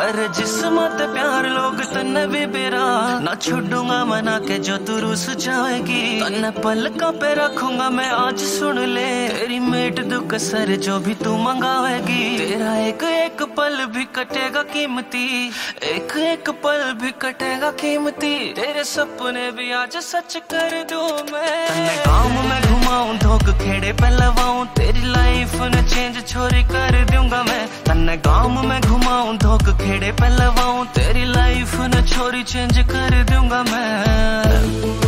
कर जिस्मत प्यार लोग तन्ने भी बेरा ना छोड़ूंगा मना के जो तू रुस जाएगी। तन्ने पलकों पे रखूंगा मैं आज सुन ले, तेरी मेट दुख सर जो भी तू मंगावेगी। तेरा एक एक पल भी कटेगा कीमती, एक एक पल भी कटेगा कीमती। तेरे सपने भी आज सच कर दूं मैं। तन्ने गाँव में घुमाऊं धोख खेड़े पे लवाऊं, तेरी लाइफ न चेंज छोरी कर दूंगा मैं। तन्ने गाँव में घुमाऊं धोख खेड़े पे लवाऊं, तेरी लाइफ न छोरी चेंज कर दूंगा मैं।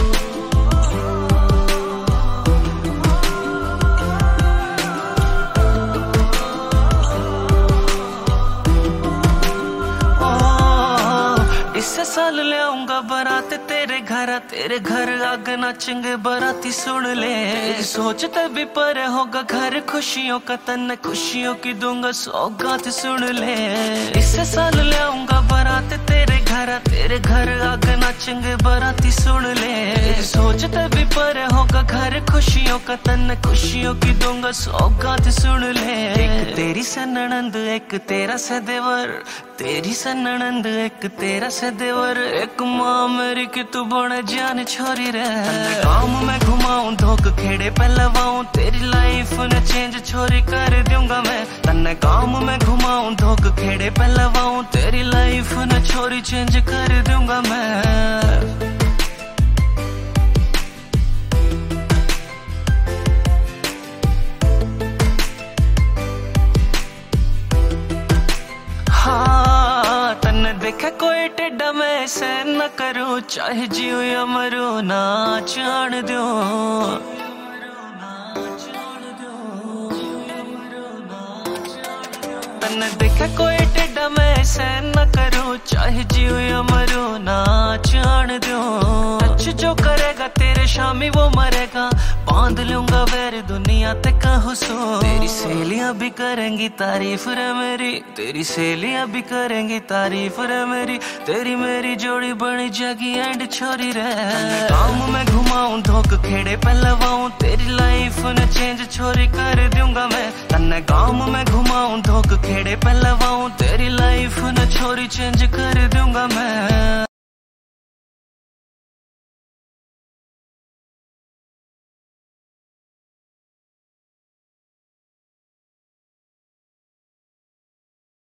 इसे साल ले आऊंगा बारात तेरे घर आग नाचेंगे बाराती सुन ले। सोचते भी पर होगा घर खुशियों का, तन्ने खुशियों की दूंगा सौगात सुन ले। इसे साल ले आऊंगा बारात तेरे घर आग नाचेंगे बाराती सुन ले। सोचते भी पर होगा घर खुशियों का, तन्ने खुशियों की दूंगा सौगात सुन ले। एक तेरी से ननंद एक तेरा से देवर, तेरी से ननंद एक तेरा से देवर, एक माँ मेरी की तू बड़े जान छोरी रे। गाँव में घुमाऊं धोख खेड़े पे लवाऊं, तेरी लाइफ न चेंज छोरी कर दूंगा मैं। तन्ने गाँव में घुमाऊं धोख खेड़े पे लवाऊं, तेरी लाइफ न छोरी चेंज कर दूंगा मैं। देखे कोई टेढ़ा मैं ऐसे न करूं, चाहे जियो या मरूं ना जान दो। तन्ने देखे कोई टेढ़ा मैं ऐसे न करूं, चाहे जियो या मरूं ना जान दो। टच जो करेगा तेरे शामी वो मरेगा, बांध लूंगा वैर दुनिया ते कहूं सो। तेरी सहेलियां भी करेंगी तारीफ रे मेरी, तेरी सहेलियां भी करेंगी तारीफ रे मेरी। तेरी मेरी जोड़ी बनी जागी एंड छोरी रे। गाँव में घुमाऊं धोख खेड़े पे लवाऊं, तेरी लाइफ न चेंज छोरी कर दूंगा मैं। तन्ने गाँव में घुमाऊं धोख खेड़े पे लवाऊं, तेरी लाइफ न छोरी चेंज कर दूंगा मैं।